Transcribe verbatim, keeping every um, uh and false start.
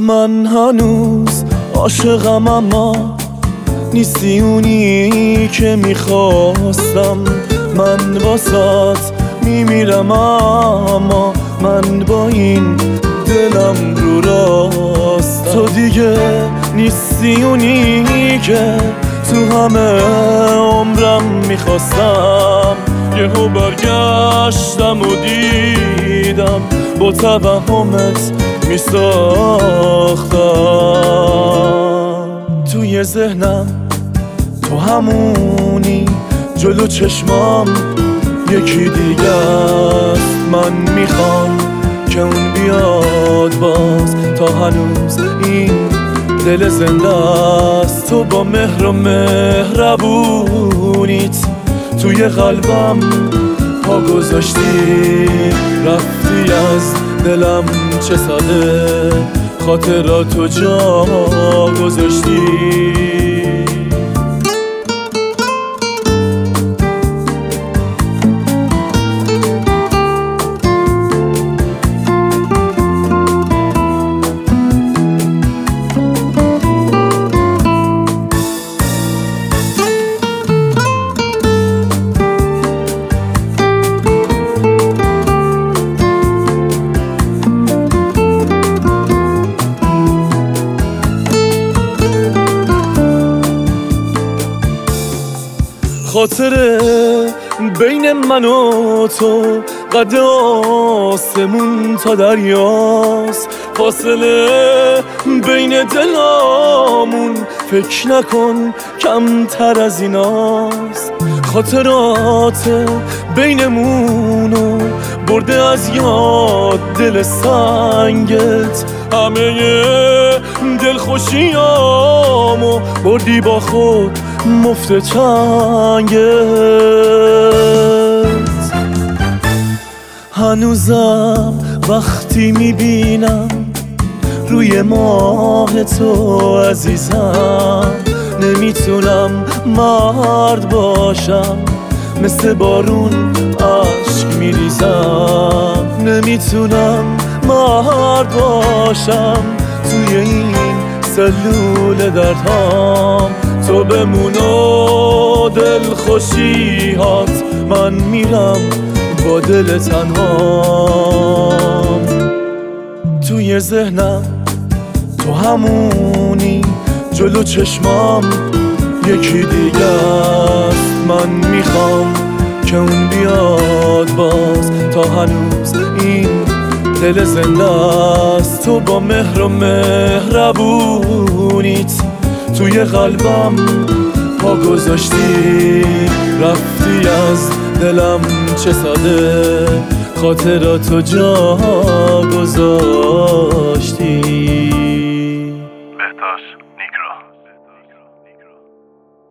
من هنوز عاشقم اما نیستی اونی که میخواستم. من واسات میمیرم اما من با این دلم رو راست. تو دیگه نیستی اونی که تو همه عمرم میخواستم. یهو برگشتم و دیدم با توهمت میساختم. توی ذهنم تو همونی، جلو چشمام یکی دیگه است. من میخوام که اون بیاد باز، تا هنوز این دل زنده است. تو با مهر و مهربونیت توی قلبم پا گذاشتی، رفتی از دلم چه ساده خاطراتو جا گذاشتی. خاطره بین من و تو قد آسمون تا دریاست. فاصله بین دلامون فکر نکن کمتر از ایناست. خاطرات بینمونو برده از یاد دل سنگت. همه دلخوشیامو بردی با خود مفت چنگت. هنوزم وقتی میبینم روی ماه تو عزیزم، نمیتونم مرد باشم، مثل بارون عشق میریزم. نمیتونم مرد باشم توی این سلول دردهام. تو بمون و دل خوشیهات، من میرم با دل تنهام. توی ذهنم تو همونی، جلو چشمام یکی دیگه است. من میخوام که اون بیاد باز، تا هنوز این دل زنده است. تو با مهر و مهربونیت توی قلبم پا گذاشتی، رفتی از دلم چه ساده خاطراتو جا گذاشتی.